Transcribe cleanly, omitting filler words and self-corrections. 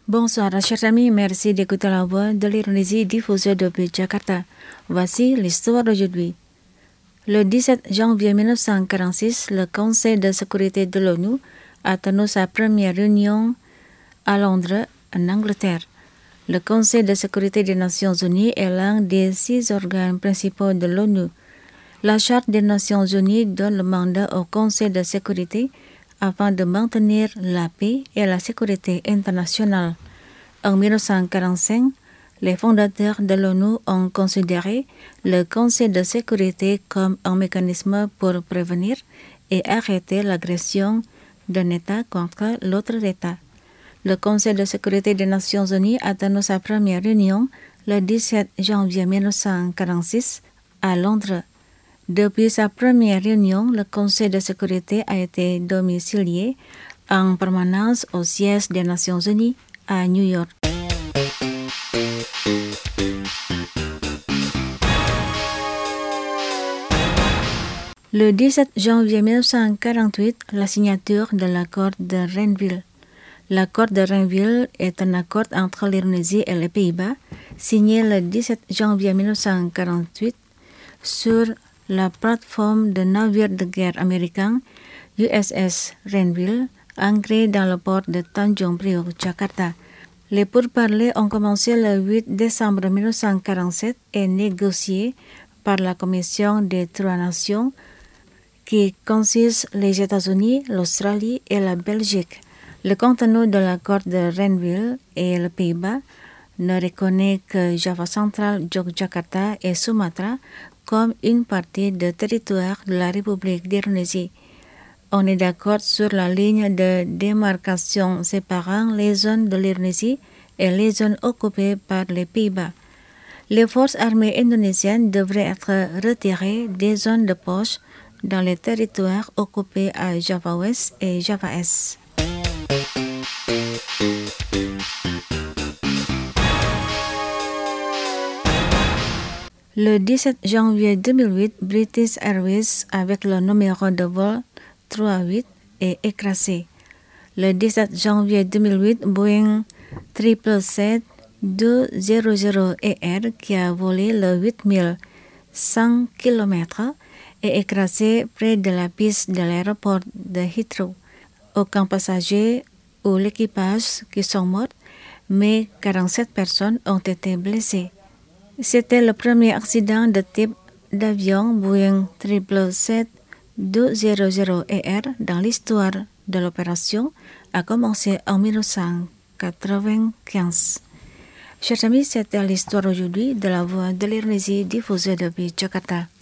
Bonsoir, chers amis, merci d'écouter la voix de l'Indonésie diffusée depuis Jakarta. Voici l'histoire d'aujourd'hui. Le 17 janvier 1946, le Conseil de sécurité de l'ONU a tenu sa première réunion à Londres, en Angleterre. Le Conseil de sécurité des Nations Unies est l'un des 6 organes principaux de l'ONU. La Charte des Nations Unies donne le mandat au Conseil de sécurité afin de maintenir la paix et la sécurité internationale. En 1945, les fondateurs de l'ONU ont considéré le Conseil de sécurité comme un mécanisme pour prévenir et arrêter l'agression d'un État contre l'autre État. Le Conseil de sécurité des Nations Unies a tenu sa première réunion le 17 janvier 1946 à Londres. Depuis sa première réunion, le Conseil de sécurité a été domicilié en permanence au siège des Nations Unies à New York. Le 17 janvier 1948, la signature de l'accord de Renville. L'accord de Renville est un accord entre l'Indonésie et les Pays-Bas, signé le 17 janvier 1948 sur la plateforme de navires de guerre américain USS Renville, ancré dans le port de Tanjung Priok, Jakarta. Les pourparlers ont commencé le 8 décembre 1947 et négociés par la Commission des Trois Nations, qui consiste les États-Unis, l'Australie et la Belgique. Le contenu de l'accord de Renville et le Pays-Bas ne reconnaît que Java central, Yogyakarta et Sumatra comme une partie du territoire de la République d'Indonésie. On est d'accord sur la ligne de démarcation séparant les zones de l'Indonésie et les zones occupées par les Pays-Bas. Les forces armées indonésiennes devraient être retirées des zones de poche dans les territoires occupés à Java Ouest et Java Est. Le 17 janvier 2008, British Airways, avec le numéro de vol 38, est écrasé. Le 17 janvier 2008, Boeing 777-200ER, qui a volé le 8100 km, est écrasé près de la piste de l'aéroport de Heathrow. Aucun passager ou l'équipage qui sont morts, mais 47 personnes ont été blessées. C'était le premier accident de type d'avion Boeing 777-200ER dans l'histoire de l'opération, a commencé en 1995. Chers amis, c'était l'histoire aujourd'hui de la voix de l'Indonésie diffusée depuis Jakarta.